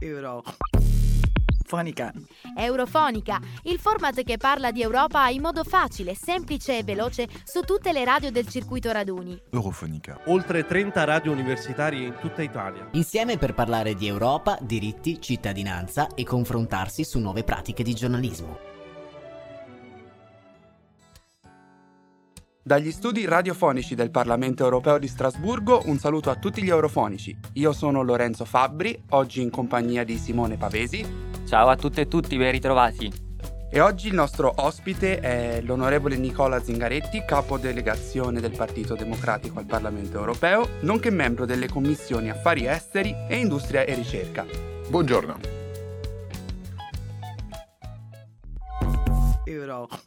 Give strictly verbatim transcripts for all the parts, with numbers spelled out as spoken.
Eurofonica. Eurofonica, il format che parla di Europa in modo facile, semplice e veloce su tutte le radio del circuito raduni. Eurofonica. Oltre trenta radio universitarie in tutta Italia. Insieme per parlare di Europa, diritti, cittadinanza e confrontarsi su nuove pratiche di giornalismo. Dagli studi radiofonici del Parlamento Europeo di Strasburgo un saluto a tutti gli eurofonici. Io sono Lorenzo Fabbri, oggi in compagnia di Simone Pavesi. Ciao a tutte e tutti, ben ritrovati. E oggi il nostro ospite è l'onorevole Nicola Zingaretti, capo delegazione del Partito Democratico al Parlamento Europeo, nonché membro delle commissioni Affari Esteri e Industria e Ricerca. Buongiorno. Eurofonica.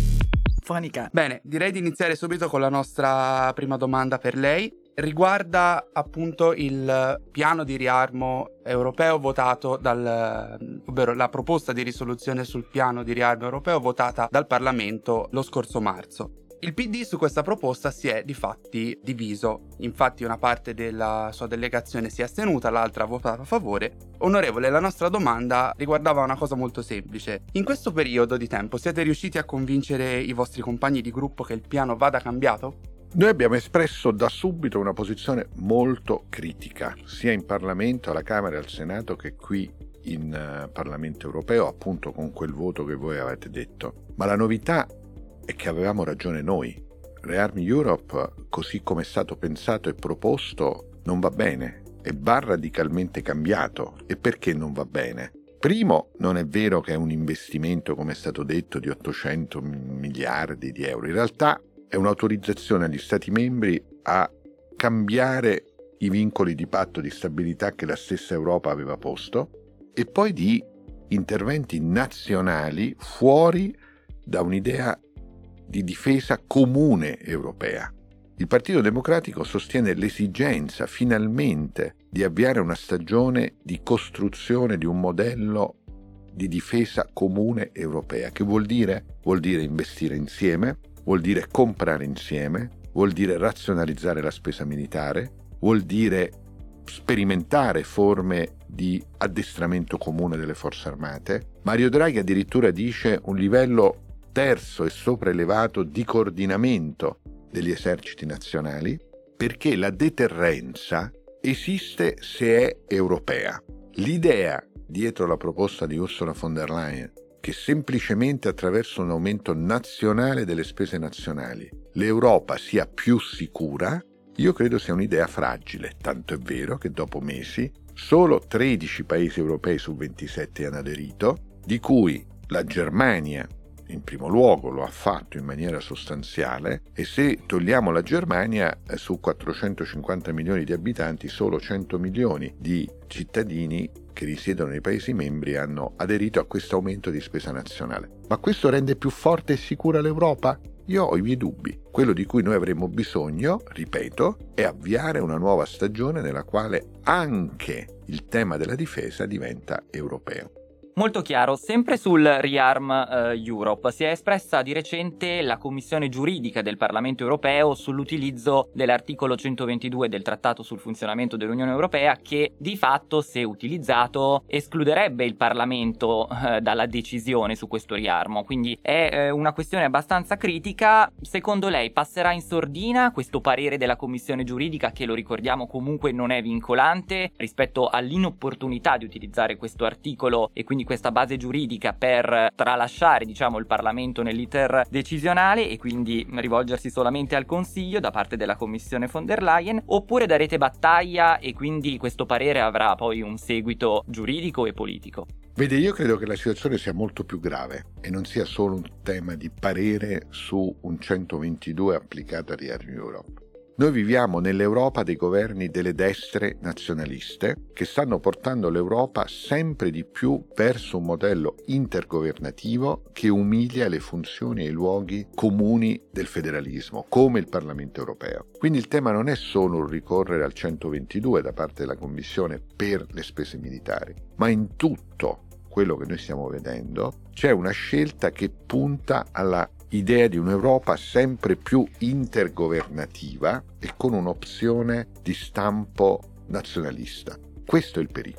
Bene, direi di iniziare subito con la nostra prima domanda per lei. Riguarda appunto il piano di riarmo europeo votato dal, ovvero la proposta di risoluzione sul piano di riarmo europeo votata dal Parlamento lo scorso marzo. Il P D su questa proposta si è difatti diviso, infatti una parte della sua delegazione si è astenuta, l'altra ha votato a favore. Onorevole, la nostra domanda riguardava una cosa molto semplice. In questo periodo di tempo siete riusciti a convincere i vostri compagni di gruppo che il piano vada cambiato? Noi abbiamo espresso da subito una posizione molto critica, sia in Parlamento, alla Camera e al Senato, che qui in uh, Parlamento Europeo, appunto con quel voto che voi avete detto. Ma la novità è che avevamo ragione noi. Rearm Europe, così come è stato pensato e proposto, non va bene e va radicalmente cambiato. E perché non va bene? Primo, non è vero che è un investimento, come è stato detto, di ottocento miliardi di euro. In realtà è un'autorizzazione agli Stati membri a cambiare i vincoli di patto di stabilità che la stessa Europa aveva posto e poi di interventi nazionali fuori da un'idea di difesa comune europea. Il Partito Democratico sostiene l'esigenza finalmente di avviare una stagione di costruzione di un modello di difesa comune europea. Che vuol dire? Vuol dire investire insieme, vuol dire comprare insieme, vuol dire razionalizzare la spesa militare, vuol dire sperimentare forme di addestramento comune delle forze armate. Mario Draghi addirittura dice un livello terzo e sopraelevato di coordinamento degli eserciti nazionali, perché la deterrenza esiste se è europea. L'idea dietro la proposta di Ursula von der Leyen, che semplicemente attraverso un aumento nazionale delle spese nazionali l'Europa sia più sicura, io credo sia un'idea fragile, tanto è vero che dopo mesi solo tredici paesi europei su ventisette hanno aderito, di cui la Germania in primo luogo lo ha fatto in maniera sostanziale, e se togliamo la Germania, eh, su quattrocentocinquanta milioni di abitanti solo cento milioni di cittadini che risiedono nei Paesi membri hanno aderito a questo aumento di spesa nazionale. Ma questo rende più forte e sicura l'Europa? Io ho i miei dubbi. Quello di cui noi avremmo bisogno, ripeto, è avviare una nuova stagione nella quale anche il tema della difesa diventa europeo. Molto chiaro, sempre sul Rearm uh, Europe si è espressa di recente la Commissione giuridica del Parlamento Europeo sull'utilizzo dell'articolo centoventidue del Trattato sul funzionamento dell'Unione Europea, che di fatto, se utilizzato, escluderebbe il Parlamento uh, dalla decisione su questo riarmo. Quindi è uh, una questione abbastanza critica. Secondo lei passerà in sordina questo parere della Commissione giuridica, che lo ricordiamo comunque non è vincolante, rispetto all'inopportunità di utilizzare questo articolo e quindi questa base giuridica per tralasciare, diciamo, il Parlamento nell'iter decisionale e quindi rivolgersi solamente al Consiglio da parte della Commissione von der Leyen, oppure darete battaglia e quindi questo parere avrà poi un seguito giuridico e politico? Vede, io credo che la situazione sia molto più grave e non sia solo un tema di parere su un centoventidue applicato a Rearm Europe. Noi viviamo nell'Europa dei governi delle destre nazionaliste che stanno portando l'Europa sempre di più verso un modello intergovernativo che umilia le funzioni e i luoghi comuni del federalismo, come il Parlamento europeo. Quindi il tema non è solo il ricorrere al centoventidue da parte della Commissione per le spese militari, ma in tutto quello che noi stiamo vedendo c'è una scelta che punta alla idea di un'Europa sempre più intergovernativa e con un'opzione di stampo nazionalista. Questo è il pericolo.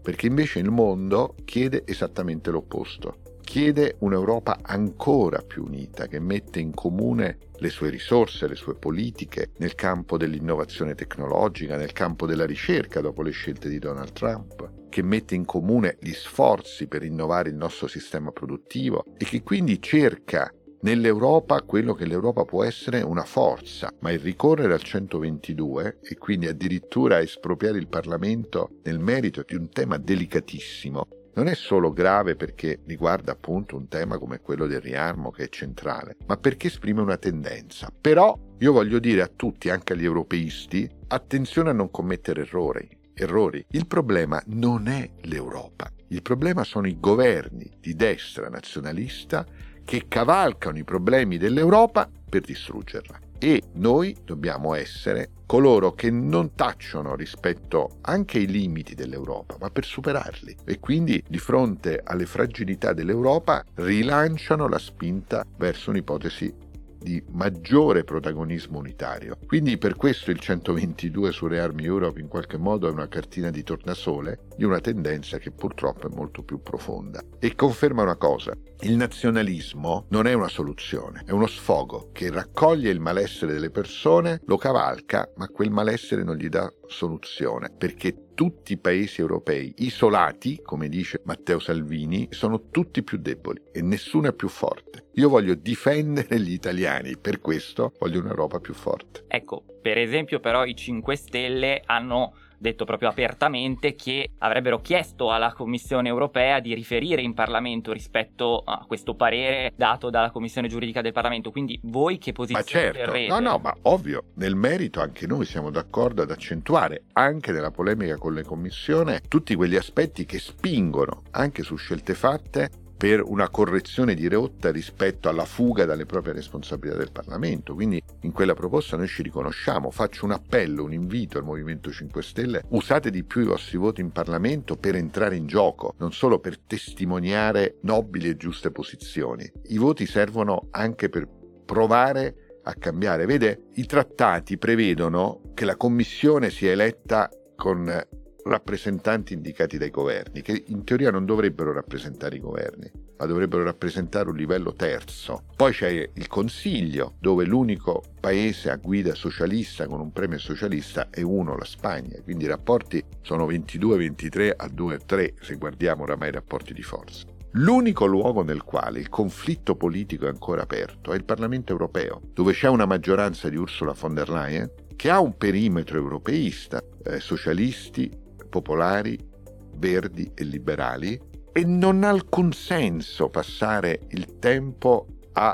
perché invece il mondo chiede esattamente l'opposto. Chiede un'Europa ancora più unita, che mette in comune le sue risorse, le sue politiche nel campo dell'innovazione tecnologica, nel campo della ricerca dopo le scelte di Donald Trump, che mette in comune gli sforzi per innovare il nostro sistema produttivo e che quindi cerca nell'Europa quello che l'Europa può essere, una forza. Ma il ricorrere al centoventidue e quindi addirittura espropriare il Parlamento nel merito di un tema delicatissimo non è solo grave perché riguarda appunto un tema come quello del riarmo, che è centrale, ma perché esprime una tendenza. Però io voglio dire a tutti, anche agli europeisti, attenzione a non commettere errori. Errori. Il problema non è l'Europa, il problema sono i governi di destra nazionalista che cavalcano i problemi dell'Europa per distruggerla. E noi dobbiamo essere coloro che non tacciono rispetto anche ai limiti dell'Europa, ma per superarli. E quindi di fronte alle fragilità dell'Europa rilanciano la spinta verso un'ipotesi di maggiore protagonismo unitario. Quindi per questo il centoventidue su Rearm Europe in qualche modo è una cartina di tornasole di una tendenza che purtroppo è molto più profonda e conferma una cosa: il nazionalismo non è una soluzione, è uno sfogo che raccoglie il malessere delle persone, lo cavalca, ma quel malessere non gli dà soluzione, perché tutti i paesi europei isolati, come dice Matteo Salvini, sono tutti più deboli e nessuno è più forte. Io voglio difendere gli italiani, per questo voglio un'Europa più forte. Ecco, per esempio però i cinque Stelle hanno detto proprio apertamente che avrebbero chiesto alla Commissione europea di riferire in Parlamento rispetto a questo parere dato dalla Commissione giuridica del Parlamento. Quindi voi che posizione ma certo, terrete? No, no, ma ovvio, nel merito anche noi siamo d'accordo ad accentuare, anche nella polemica con la Commissione, tutti quegli aspetti che spingono, anche su scelte fatte, per una correzione di rotta rispetto alla fuga dalle proprie responsabilità del Parlamento. Quindi in quella proposta noi ci riconosciamo. Faccio un appello, un invito al Movimento cinque Stelle: usate di più i vostri voti in Parlamento per entrare in gioco, non solo per testimoniare nobili e giuste posizioni. I voti servono anche per provare a cambiare. Vede, i trattati prevedono che la Commissione sia eletta con rappresentanti indicati dai governi, che in teoria non dovrebbero rappresentare i governi, ma dovrebbero rappresentare un livello terzo. Poi c'è il Consiglio, dove l'unico paese a guida socialista con un premio socialista è uno, la Spagna, quindi i rapporti sono ventidue ventitré a due a tre se guardiamo oramai i rapporti di forza. L'unico luogo nel quale il conflitto politico è ancora aperto è il Parlamento europeo, dove c'è una maggioranza di Ursula von der Leyen che ha un perimetro europeista, eh, socialisti, popolari, verdi e liberali, e non ha alcun senso passare il tempo a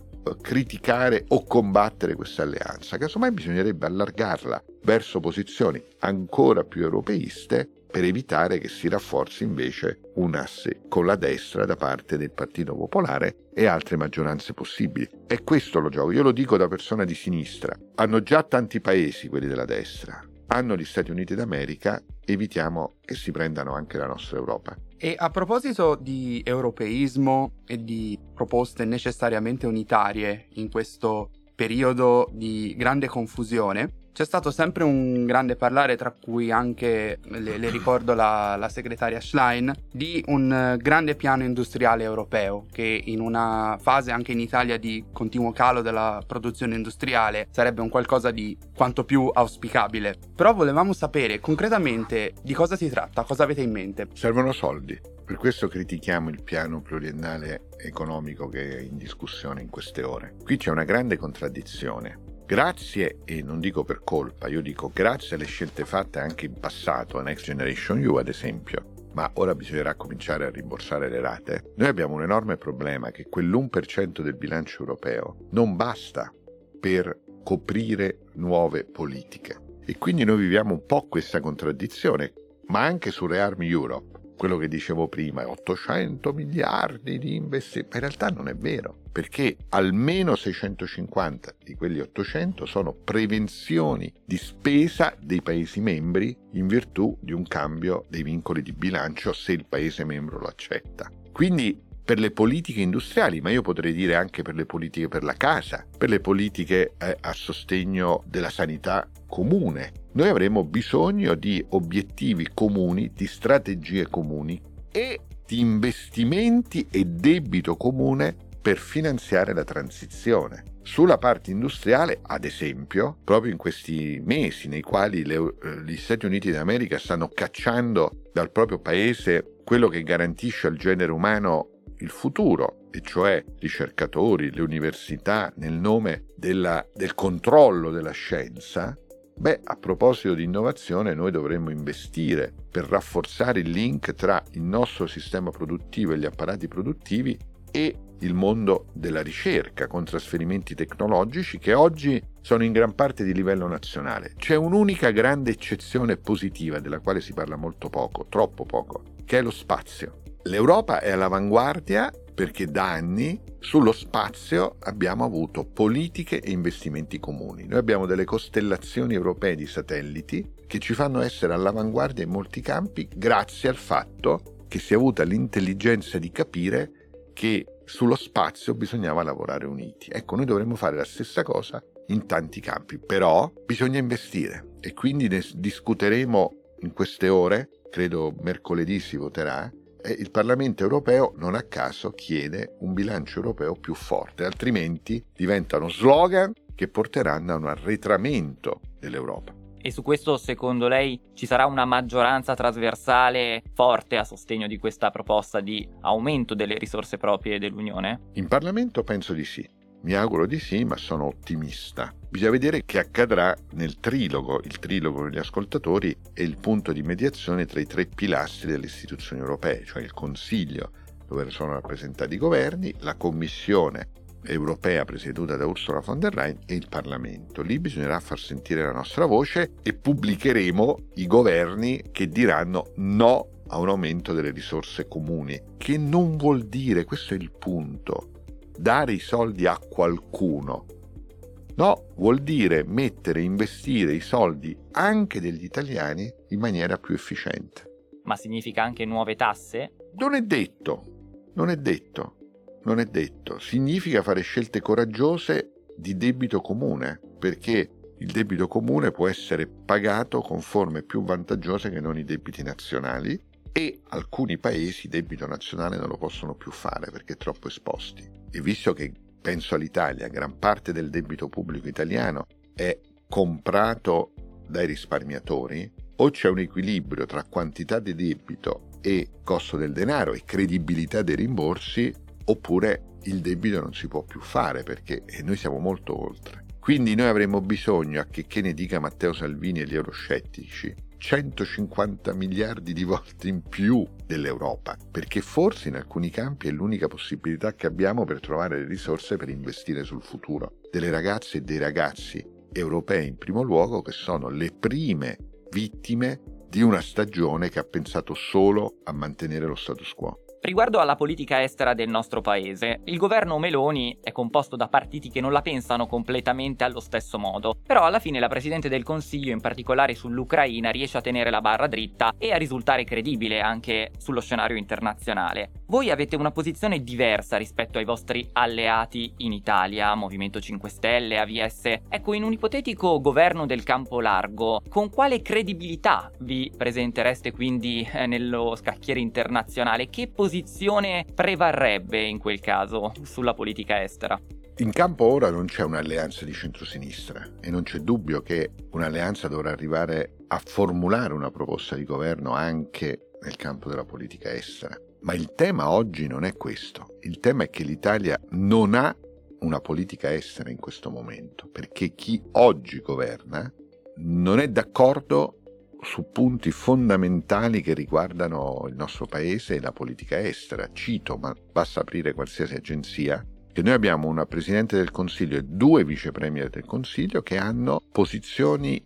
criticare o combattere questa alleanza. Casomai bisognerebbe allargarla verso posizioni ancora più europeiste per evitare che si rafforzi invece un asse con la destra da parte del Partito Popolare e altre maggioranze possibili. E questo lo gioco, io lo dico da persona di sinistra. Hanno già tanti paesi quelli della destra, hanno gli Stati Uniti d'America, evitiamo che si prendano anche la nostra Europa. E a proposito di europeismo e di proposte necessariamente unitarie in questo periodo di grande confusione, c'è stato sempre un grande parlare, tra cui anche, le, le ricordo la, la segretaria Schlein, di un grande piano industriale europeo che in una fase anche in Italia di continuo calo della produzione industriale sarebbe un qualcosa di quanto più auspicabile. Però volevamo sapere concretamente di cosa si tratta, cosa avete in mente. Servono soldi, per questo critichiamo il piano pluriennale economico che è in discussione in queste ore. Qui c'è una grande contraddizione. Grazie, e non dico per colpa, io dico grazie alle scelte fatte anche in passato, a Next Generation E U ad esempio, ma ora bisognerà cominciare a rimborsare le rate. Noi abbiamo un enorme problema, che quell'uno per cento del bilancio europeo non basta per coprire nuove politiche. E quindi noi viviamo un po' questa contraddizione, ma anche su Rearm Europe. Quello che dicevo prima, ottocento miliardi di investimenti, in realtà non è vero, perché almeno seicentocinquanta di quelli ottocento sono prevenzioni di spesa dei Paesi membri in virtù di un cambio dei vincoli di bilancio se il Paese membro lo accetta. Quindi per le politiche industriali, ma io potrei dire anche per le politiche per la casa, per le politiche eh, a sostegno della sanità comune. Noi avremo bisogno di obiettivi comuni, di strategie comuni e di investimenti e debito comune per finanziare la transizione. Sulla parte industriale, ad esempio, proprio in questi mesi nei quali le, gli Stati Uniti d'America stanno cacciando dal proprio paese quello che garantisce al genere umano il futuro, e cioè i ricercatori, le università, nel nome della, del controllo della scienza, beh, a proposito di innovazione, noi dovremmo investire per rafforzare il link tra il nostro sistema produttivo e gli apparati produttivi e il mondo della ricerca, con trasferimenti tecnologici che oggi sono in gran parte di livello nazionale. C'è un'unica grande eccezione positiva della quale si parla molto poco, troppo poco, che è lo spazio. L'Europa è all'avanguardia perché da anni sullo spazio abbiamo avuto politiche e investimenti comuni. Noi abbiamo delle costellazioni europee di satelliti che ci fanno essere all'avanguardia in molti campi grazie al fatto che si è avuta l'intelligenza di capire che sullo spazio bisognava lavorare uniti. Ecco, noi dovremmo fare la stessa cosa in tanti campi, però bisogna investire e quindi ne discuteremo in queste ore, credo mercoledì si voterà, e il Parlamento europeo non a caso chiede un bilancio europeo più forte, altrimenti diventano slogan che porteranno a un arretramento dell'Europa. E su questo, secondo lei, ci sarà una maggioranza trasversale forte a sostegno di questa proposta di aumento delle risorse proprie dell'Unione? In Parlamento penso di sì. Mi auguro di sì, ma sono ottimista. Bisogna vedere che accadrà nel trilogo. Il trilogo degli ascoltatori è il punto di mediazione tra i tre pilastri delle istituzioni europee, cioè il Consiglio, dove sono rappresentati i governi, la Commissione europea presieduta da Ursula von der Leyen e il Parlamento. Lì bisognerà far sentire la nostra voce e pubblicheremo i governi che diranno no a un aumento delle risorse comuni, che non vuol dire, questo è il punto, dare i soldi a qualcuno. No, vuol dire mettere, investire i soldi anche degli italiani in maniera più efficiente. Ma significa anche nuove tasse? Non è detto, non è detto. Non è detto, significa fare scelte coraggiose di debito comune, perché il debito comune può essere pagato con forme più vantaggiose che non i debiti nazionali e alcuni paesi il debito nazionale non lo possono più fare perché è troppo esposti. E visto che, penso all'Italia, gran parte del debito pubblico italiano è comprato dai risparmiatori, o c'è un equilibrio tra quantità di debito e costo del denaro e credibilità dei rimborsi, oppure il debito non si può più fare perché noi siamo molto oltre. Quindi noi avremo bisogno, a che, che ne dica Matteo Salvini e gli euroscettici, centocinquanta miliardi di volte in più dell'Europa, perché forse in alcuni campi è l'unica possibilità che abbiamo per trovare le risorse per investire sul futuro delle ragazze e dei ragazzi europei in primo luogo, che sono le prime vittime di una stagione che ha pensato solo a mantenere lo status quo. Riguardo alla politica estera del nostro paese, il governo Meloni è composto da partiti che non la pensano completamente allo stesso modo, però alla fine la Presidente del Consiglio, in particolare sull'Ucraina, riesce a tenere la barra dritta e a risultare credibile anche sullo scenario internazionale. Voi avete una posizione diversa rispetto ai vostri alleati in Italia, Movimento cinque Stelle, A V S. Ecco, in un ipotetico governo del campo largo, con quale credibilità vi presentereste quindi eh, nello scacchiere internazionale? Che posizione prevarrebbe in quel caso sulla politica estera? In campo ora non c'è un'alleanza di centrosinistra e non c'è dubbio che un'alleanza dovrà arrivare a formulare una proposta di governo anche nel campo della politica estera. Ma il tema oggi non è questo. Il tema è che l'Italia non ha una politica estera in questo momento, perché chi oggi governa non è d'accordo su punti fondamentali che riguardano il nostro paese e la politica estera. Cito, ma basta aprire qualsiasi agenzia, che noi abbiamo una Presidente del Consiglio e due Vice Premier del Consiglio che hanno posizioni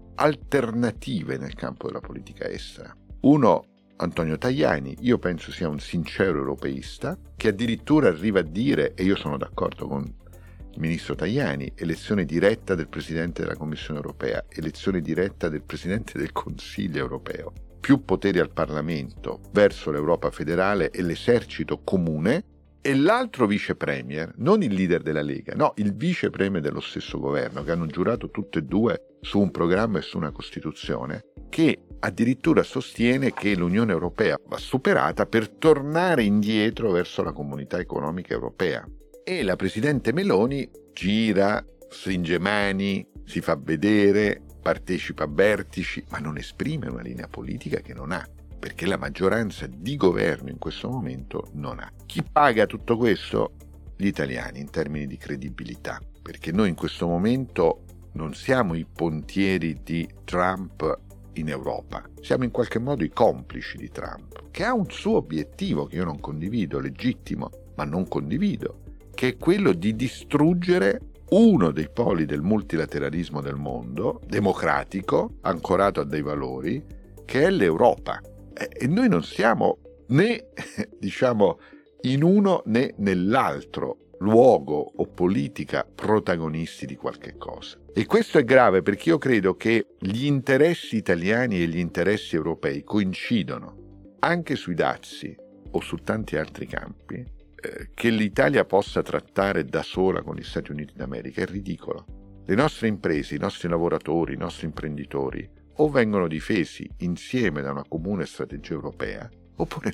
alternative nel campo della politica estera. Uno, Antonio Tajani, io penso sia un sincero europeista, che addirittura arriva a dire, e io sono d'accordo con il ministro Tajani, elezione diretta del Presidente della Commissione europea, elezione diretta del Presidente del Consiglio europeo, più poteri al Parlamento verso l'Europa federale e l'esercito comune, e l'altro vice premier, non il leader della Lega, no, il vice premier dello stesso governo, che hanno giurato tutte e due su un programma e su una Costituzione, che addirittura sostiene che l'Unione Europea va superata per tornare indietro verso la Comunità Economica Europea. E la Presidente Meloni gira, stringe mani, si fa vedere, partecipa a vertici, ma non esprime una linea politica che non ha, perché la maggioranza di governo in questo momento non ha. Chi paga tutto questo? Gli italiani, in termini di credibilità, perché noi in questo momento non siamo i pontieri di Trump in Europa, siamo in qualche modo i complici di Trump, che ha un suo obiettivo che io non condivido, legittimo, ma non condivido, che è quello di distruggere uno dei poli del multilateralismo del mondo, democratico, ancorato a dei valori, che è l'Europa. E noi non siamo né, diciamo, in uno né nell'altro luogo o politica protagonisti di qualche cosa. E questo è grave, perché io credo che gli interessi italiani e gli interessi europei coincidono anche sui dazi o su tanti altri campi. Eh, che l'Italia possa trattare da sola con gli Stati Uniti d'America è ridicolo. Le nostre imprese, i nostri lavoratori, i nostri imprenditori o vengono difesi insieme da una comune strategia europea, oppure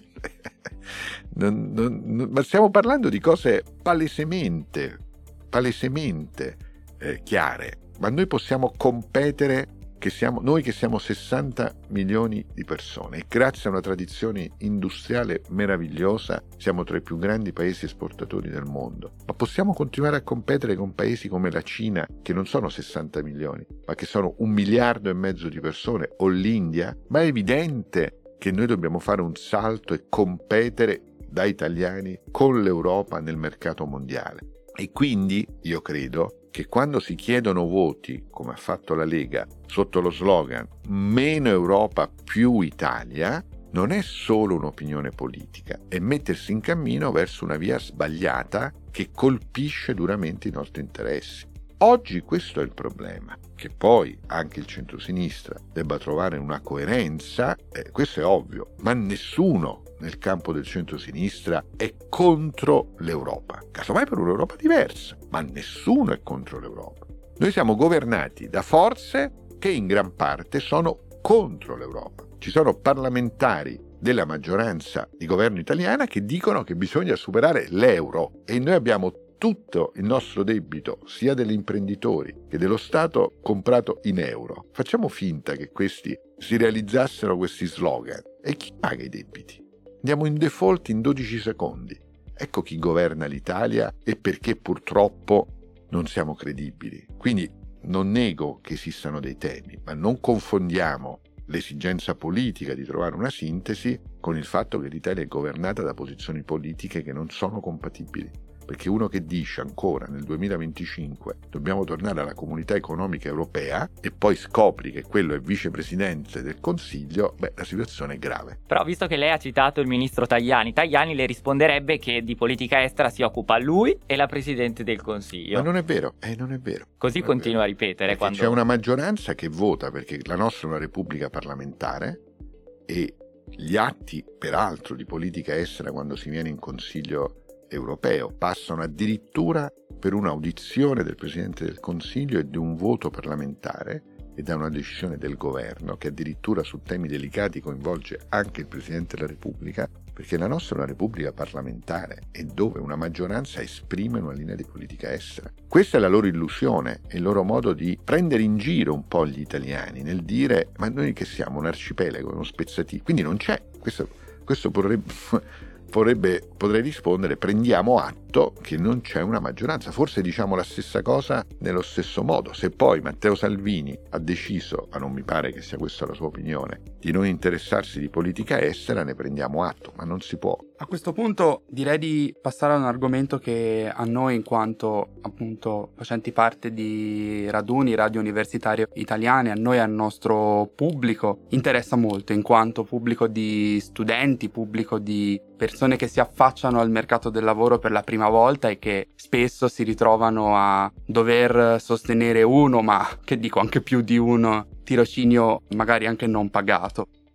non, non, non, ma stiamo parlando di cose palesemente, palesemente eh, chiare, ma noi possiamo competere, che siamo, noi che siamo sessanta milioni di persone e grazie a una tradizione industriale meravigliosa siamo tra i più grandi paesi esportatori del mondo, ma possiamo continuare a competere con paesi come la Cina, che non sono sessanta milioni, ma che sono un miliardo e mezzo di persone, o l'India? Ma è evidente che noi dobbiamo fare un salto e competere da italiani con l'Europa nel mercato mondiale. E quindi io credo che quando si chiedono voti, come ha fatto la Lega, sotto lo slogan meno Europa più Italia, non è solo un'opinione politica, è mettersi in cammino verso una via sbagliata che colpisce duramente i nostri interessi. Oggi questo è il problema, che poi anche il centrosinistra debba trovare una coerenza, eh, questo è ovvio, ma nessuno nel campo del centrosinistra è contro l'Europa, casomai per un'Europa diversa, ma nessuno è contro l'Europa. Noi siamo governati da forze che in gran parte sono contro l'Europa. Ci sono parlamentari della maggioranza di governo italiana che dicono che bisogna superare l'euro e noi abbiamo tutto il nostro debito, sia degli imprenditori che dello Stato, comprato in euro. Facciamo finta che questi si realizzassero questi slogan. E chi paga i debiti? Andiamo in default in dodici secondi. Ecco chi governa l'Italia e perché purtroppo non siamo credibili. Quindi non nego che esistano dei temi, ma non confondiamo l'esigenza politica di trovare una sintesi con il fatto che l'Italia è governata da posizioni politiche che non sono compatibili. Perché uno che dice ancora nel duemilaventicinque dobbiamo tornare alla Comunità Economica Europea e poi scopri che quello è vicepresidente del Consiglio, beh, la situazione è grave. Però visto che lei ha citato il ministro Tajani, Tajani le risponderebbe che di politica estera si occupa lui e la Presidente del Consiglio. Ma non è vero, eh, non è vero. Così non continua vero. a ripetere. Perché quando c'è una maggioranza che vota, perché la nostra è una repubblica parlamentare e gli atti, peraltro, di politica estera quando si viene in Consiglio europeo passano addirittura per un'audizione del Presidente del Consiglio e di un voto parlamentare e da una decisione del governo che addirittura su temi delicati coinvolge anche il Presidente della Repubblica, perché la nostra è una Repubblica parlamentare e dove una maggioranza esprime una linea di politica estera. Questa è la loro illusione, è il loro modo di prendere in giro un po' gli italiani nel dire ma noi che siamo un arcipelago, uno spezzatino, quindi non c'è, questo, questo vorrebbe... Vorrebbe, potrei rispondere, prendiamo atto che non c'è una maggioranza, forse diciamo la stessa cosa nello stesso modo. Se poi Matteo Salvini ha deciso, ma non mi pare che sia questa la sua opinione, di non interessarsi di politica estera, ne prendiamo atto, ma non si può. A questo punto direi di passare a un argomento che a noi, in quanto appunto facenti parte di raduni, radio universitarie italiane, a noi e al nostro pubblico interessa molto, in quanto pubblico di studenti, pubblico di persone che si affacciano al mercato del lavoro per la prima volta e che spesso si ritrovano a dover sostenere uno, ma che dico anche più di uno, tirocinio magari anche non pagato.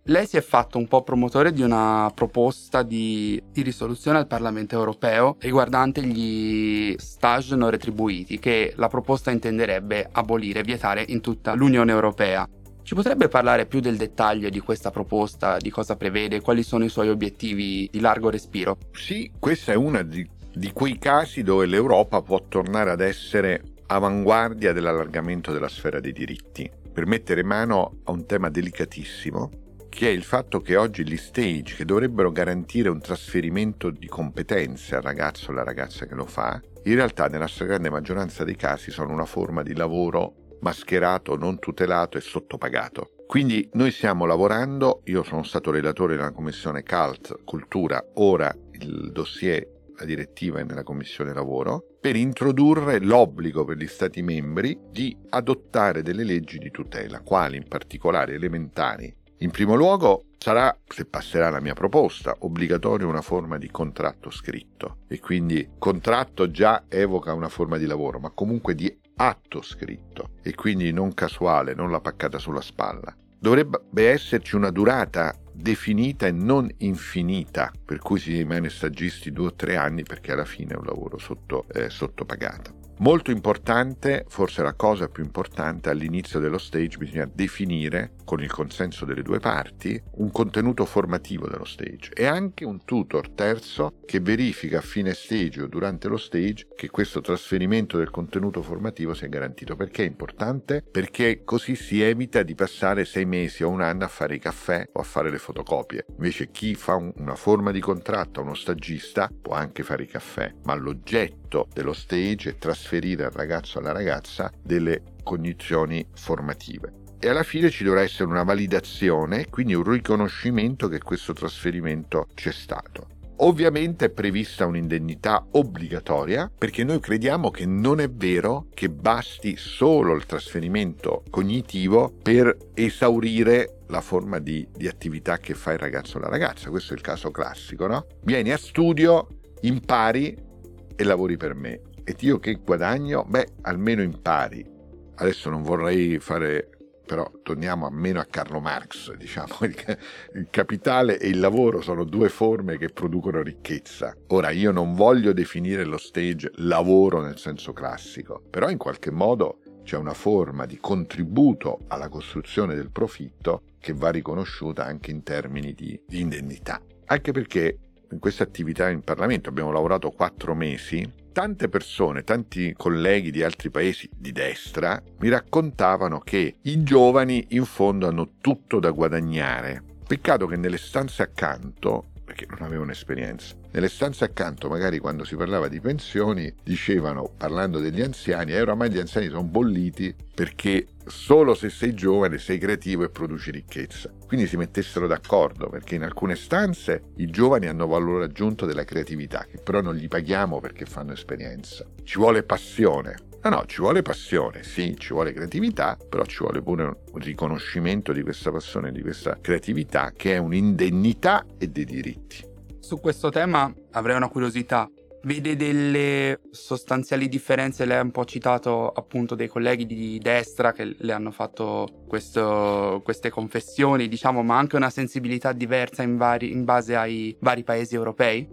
Lei si è fatto un po' promotore di una proposta di, di risoluzione al Parlamento europeo riguardante gli stage non retribuiti, che la proposta intenderebbe abolire, vietare in tutta l'Unione Europea. Ci potrebbe parlare più del dettaglio di questa proposta, di cosa prevede, quali sono i suoi obiettivi di largo respiro? Sì, questa è una di, di quei casi dove l'Europa può tornare ad essere avanguardia dell'allargamento della sfera dei diritti, per mettere mano a un tema delicatissimo, che è il fatto che oggi gli stage, che dovrebbero garantire un trasferimento di competenze al ragazzo o alla ragazza che lo fa, in realtà nella stragrande maggioranza dei casi sono una forma di lavoro mascherato, non tutelato e sottopagato. Quindi noi stiamo lavorando, io sono stato relatore nella commissione C A L T, Cultura, ora il dossier, la direttiva è nella commissione lavoro, per introdurre l'obbligo per gli Stati membri di adottare delle leggi di tutela, quali in particolare elementari. In primo luogo sarà, se passerà la mia proposta, obbligatorio una forma di contratto scritto, e quindi contratto già evoca una forma di lavoro, ma comunque di atto scritto, e quindi non casuale, non la paccata sulla spalla. Dovrebbe esserci una durata definita e non infinita, per cui si rimane stagisti due o tre anni, perché alla fine è un lavoro sotto, eh, sottopagato. Molto importante, forse la cosa più importante, all'inizio dello stage bisogna definire, con il consenso delle due parti, un contenuto formativo dello stage e anche un tutor terzo che verifica a fine stage o durante lo stage che questo trasferimento del contenuto formativo sia garantito. Perché è importante? Perché così si evita di passare sei mesi o un anno a fare i caffè o a fare le fotocopie. Invece chi fa un, una forma di contratto a uno stagista può anche fare i caffè, ma l'oggetto dello stage è trasferire al ragazzo o alla ragazza delle cognizioni formative. E alla fine ci dovrà essere una validazione, quindi un riconoscimento che questo trasferimento c'è stato. Ovviamente è prevista un'indennità obbligatoria, perché noi crediamo che non è vero che basti solo il trasferimento cognitivo per esaurire la forma di, di attività che fa il ragazzo o la ragazza. Questo è il caso classico, no? Vieni a studio, impari e lavori per me. E io che guadagno? Beh, almeno impari. Adesso non vorrei fare... però torniamo almeno a Carlo Marx, diciamo, il capitale e il lavoro sono due forme che producono ricchezza. Ora, io non voglio definire lo stage lavoro nel senso classico, però in qualche modo c'è una forma di contributo alla costruzione del profitto che va riconosciuta anche in termini di, di indennità. Anche perché in questa attività in Parlamento abbiamo lavorato quattro mesi, tante persone, tanti colleghi di altri paesi di destra mi raccontavano che i giovani in fondo hanno tutto da guadagnare. Peccato che nelle stanze accanto, perché non avevano esperienza, nelle stanze accanto magari quando si parlava di pensioni dicevano, parlando degli anziani, eh, oramai gli anziani sono bolliti perché solo se sei giovane sei creativo e produci ricchezza. Quindi si mettessero d'accordo, perché in alcune stanze i giovani hanno valore aggiunto della creatività, che però non gli paghiamo perché fanno esperienza. Ci vuole passione. No, no, ci vuole passione, sì, ci vuole creatività, però ci vuole pure un riconoscimento di questa passione, di questa creatività, che è un'indennità e dei diritti. Su questo tema avrei una curiosità. Vede delle sostanziali differenze? Lei ha un po' citato appunto dei colleghi di destra che le hanno fatto questo, queste confessioni, diciamo, ma anche una sensibilità diversa in, vari, in base ai vari paesi europei?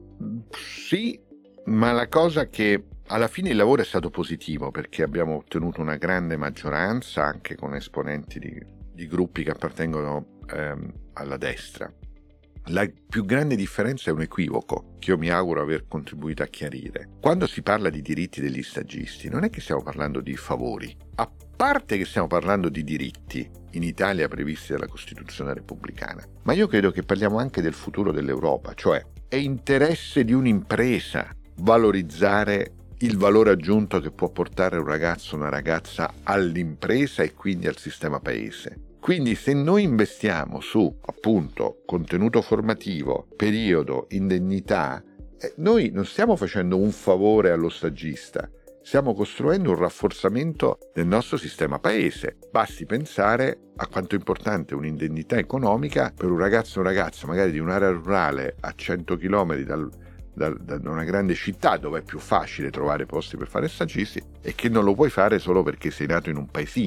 Sì, ma la cosa che alla fine il lavoro è stato positivo, perché abbiamo ottenuto una grande maggioranza anche con esponenti di, di gruppi che appartengono ehm, alla destra. La più grande differenza è un equivoco che io mi auguro aver contribuito a chiarire. Quando si parla di diritti degli stagisti non è che stiamo parlando di favori, a parte che stiamo parlando di diritti in Italia previsti dalla Costituzione repubblicana, ma io credo che parliamo anche del futuro dell'Europa, cioè è interesse di un'impresa valorizzare il valore aggiunto che può portare un ragazzo o una ragazza all'impresa e quindi al sistema paese. Quindi se noi investiamo su, appunto, contenuto formativo, periodo, indennità, eh, noi non stiamo facendo un favore allo stagista, stiamo costruendo un rafforzamento del nostro sistema paese. Basti pensare a quanto è importante un'indennità economica per un ragazzo o una ragazza, magari di un'area rurale a cento chilometri dal, da, da una grande città dove è più facile trovare posti per fare stagisti e che non lo puoi fare solo perché sei nato in un paesino.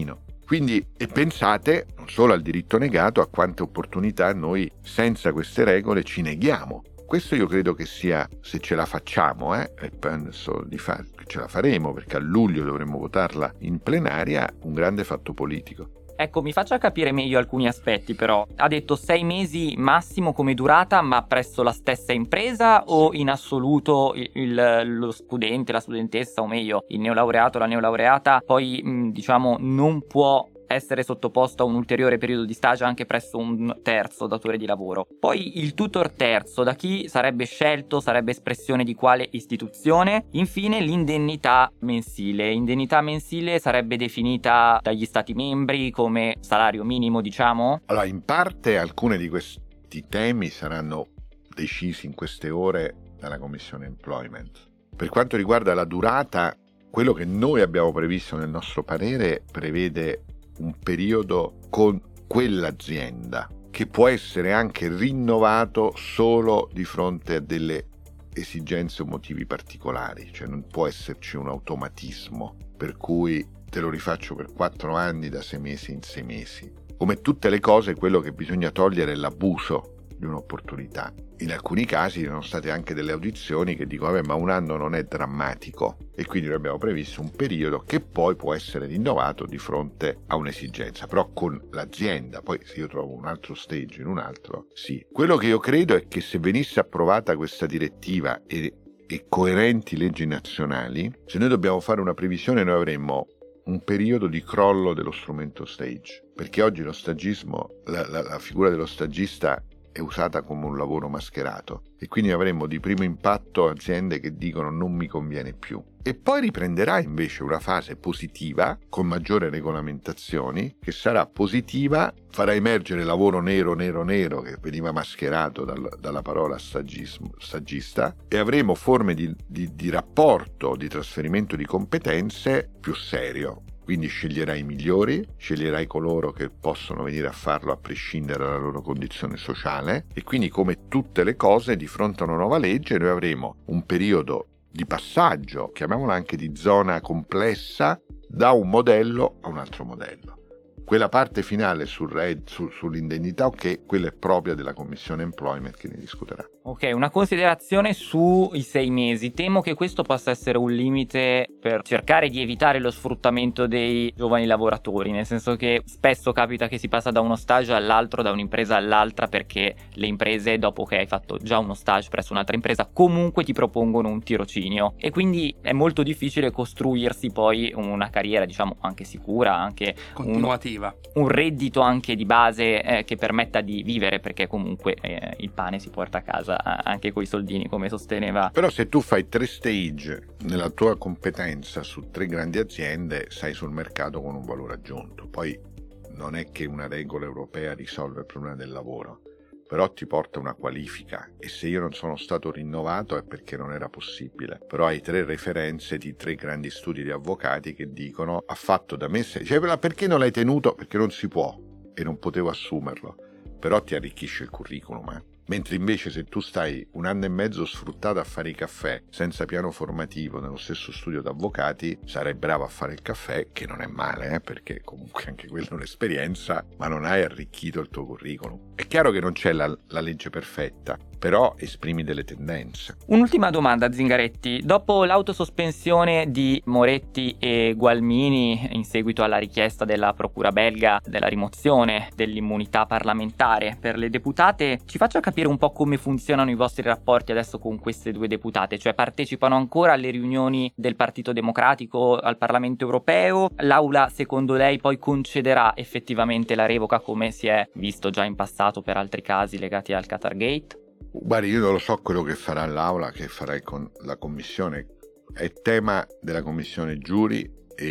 Quindi, e pensate non solo al diritto negato, a quante opportunità noi senza queste regole ci neghiamo. Questo io credo che sia, se ce la facciamo, eh, e penso di far, che ce la faremo, perché a luglio dovremmo votarla in plenaria, un grande fatto politico. Ecco, mi faccia capire meglio alcuni aspetti però. Ha detto sei mesi massimo come durata, ma presso la stessa impresa o in assoluto il, il, lo studente, la studentessa, o meglio il neolaureato, la neolaureata, poi mh, diciamo non può essere sottoposto a un ulteriore periodo di stage anche presso un terzo datore di lavoro. Poi il tutor terzo, da chi sarebbe scelto, sarebbe espressione di quale istituzione? Infine l'indennità mensile. Indennità mensile sarebbe definita dagli stati membri come salario minimo, diciamo? Allora, in parte alcuni di questi temi saranno decisi in queste ore dalla Commissione Employment. Per quanto riguarda la durata, quello che noi abbiamo previsto nel nostro parere prevede un periodo con quell'azienda che può essere anche rinnovato solo di fronte a delle esigenze o motivi particolari, cioè non può esserci un automatismo per cui te lo rifaccio per quattro anni da sei mesi in sei mesi. Come tutte le cose, quello che bisogna togliere è l'abuso di un'opportunità. In alcuni casi ci sono state anche delle audizioni che dicono vabbè, ma un anno non è drammatico, e quindi noi abbiamo previsto un periodo che poi può essere rinnovato di fronte a un'esigenza, però con l'azienda. Poi se io trovo un altro stage in un altro, sì. Quello che io credo è che se venisse approvata questa direttiva e, e coerenti leggi nazionali, se noi dobbiamo fare una previsione, noi avremmo un periodo di crollo dello strumento stage, perché oggi lo stagismo, la, la, la figura dello stagista è usata come un lavoro mascherato, e quindi avremo di primo impatto aziende che dicono non mi conviene più, e poi riprenderà invece una fase positiva con maggiori regolamentazioni, che sarà positiva, farà emergere lavoro nero nero nero che veniva mascherato dal, dalla parola stagismo, stagista, e avremo forme di, di, di rapporto, di trasferimento di competenze più serio. Quindi sceglierai i migliori, sceglierai coloro che possono venire a farlo a prescindere dalla loro condizione sociale, e quindi, come tutte le cose, di fronte a una nuova legge noi avremo un periodo di passaggio, chiamiamolo anche di zona complessa, da un modello a un altro modello. Quella parte finale sul red, su, sull'indennità, ok, quella è propria della Commissione Employment che ne discuterà. Ok, una considerazione sui sei mesi. Temo che questo possa essere un limite per cercare di evitare lo sfruttamento dei giovani lavoratori, nel senso che spesso capita che si passa da uno stage all'altro, da un'impresa all'altra, perché le imprese, dopo che hai fatto già uno stage presso un'altra impresa, comunque ti propongono un tirocinio, e quindi è molto difficile costruirsi poi una carriera, diciamo, anche sicura, anche continuativa. Un, un reddito anche di base eh, che permetta di vivere, perché comunque eh, il pane si porta a casa anche coi soldini, come sosteneva. Però se tu fai tre stage nella tua competenza su tre grandi aziende, sei sul mercato con un valore aggiunto. Poi non è che una regola europea risolve il problema del lavoro, però ti porta una qualifica, e se io non sono stato rinnovato è perché non era possibile. Però hai tre referenze di tre grandi studi di avvocati che dicono ha fatto da me sei... cioè, perché non l'hai tenuto? Perché non si può e non potevo assumerlo. Però ti arricchisce il curriculum, eh? Mentre invece se tu stai un anno e mezzo sfruttato a fare i caffè senza piano formativo nello stesso studio d'avvocati, sarai bravo a fare il caffè, che non è male, eh, perché comunque anche quella è un'esperienza, ma non hai arricchito il tuo curriculum. È chiaro che non c'è la, la legge perfetta, però esprimi delle tendenze. Un'ultima domanda, Zingaretti. Dopo l'autosospensione di Moretti e Gualmini in seguito alla richiesta della procura belga della rimozione dell'immunità parlamentare per le deputate, ci faccia capire un po' come funzionano i vostri rapporti adesso con queste due deputate, cioè partecipano ancora alle riunioni del Partito Democratico al Parlamento Europeo? L'Aula secondo lei poi concederà effettivamente la revoca, come si è visto già in passato per altri casi legati al Qatar Gate? Guardi, io non lo so quello che farà l'Aula, che farai con la Commissione. È tema della Commissione Giuri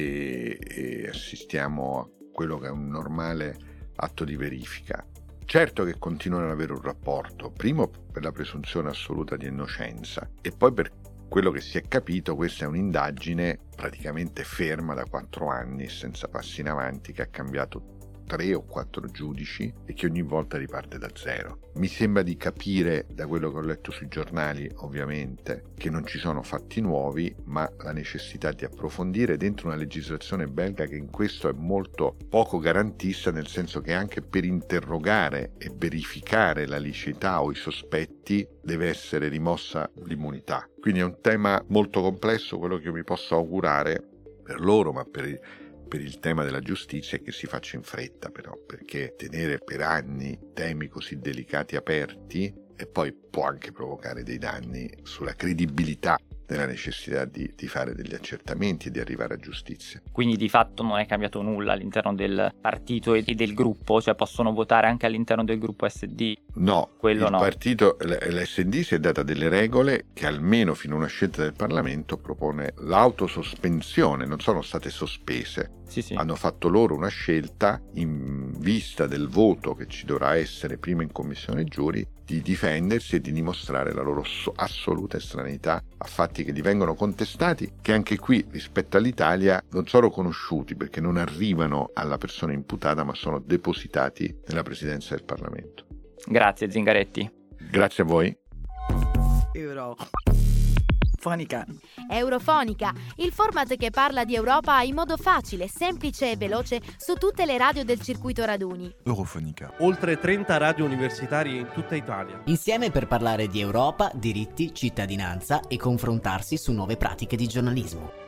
e, e assistiamo a quello che è un normale atto di verifica. Certo che continuano ad avere un rapporto, primo per la presunzione assoluta di innocenza e poi per quello che si è capito. Questa è un'indagine praticamente ferma da quattro anni, senza passi in avanti, che ha cambiato tre o quattro giudici e che ogni volta riparte da zero. Mi sembra di capire, da quello che ho letto sui giornali ovviamente, che non ci sono fatti nuovi, ma la necessità di approfondire dentro una legislazione belga che in questo è molto poco garantista, nel senso che anche per interrogare e verificare la liceità o i sospetti deve essere rimossa l'immunità. Quindi è un tema molto complesso. Quello che io mi posso augurare per loro, ma per il, per il tema della giustizia, è che si faccia in fretta, però, perché tenere per anni temi così delicati aperti e poi può anche provocare dei danni sulla credibilità della necessità di, di fare degli accertamenti e di arrivare a giustizia. Quindi di fatto non è cambiato nulla all'interno del partito e del gruppo, cioè possono votare anche all'interno del gruppo S D? No, quello il no. partito, l'S D si è data delle regole che almeno fino a una scelta del Parlamento propone l'autosospensione, non sono state sospese. Sì, sì. Hanno fatto loro una scelta in vista del voto che ci dovrà essere prima in commissione giuri, di difendersi e di dimostrare la loro assoluta estraneità a fatti che gli vengono contestati, che anche qui rispetto all'Italia non sono conosciuti perché non arrivano alla persona imputata ma sono depositati nella presidenza del Parlamento. Grazie Zingaretti. Grazie a voi. Eurofonica. Eurofonica, il format che parla di Europa in modo facile, semplice e veloce su tutte le radio del circuito raduni. Eurofonica. Oltre trenta radio universitarie in tutta Italia. Insieme per parlare di Europa, diritti, cittadinanza e confrontarsi su nuove pratiche di giornalismo.